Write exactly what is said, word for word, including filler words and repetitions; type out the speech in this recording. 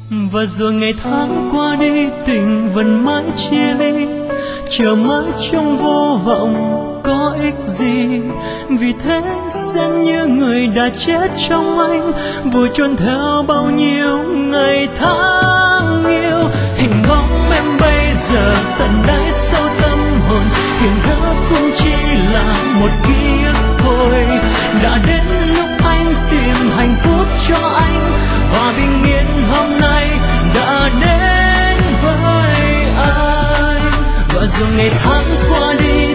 Và rồi ngày tháng qua đi, tình vẫn mãi chia ly, chờ mãi trong vô vọng có ích gì. Vì thế xem như người đã chết trong anh, vùi chôn theo bao nhiêu ngày tháng yêu. Hình bóng em bây giờ tận đáy sâu tâm hồn, hiện hữu cũng chỉ là một ký ức thôi. Đã đến lúc anh tìm hạnh phúc cho anh, hòa bình yên hôm nay đã đến với anh. Và rồi ngày tháng qua đi,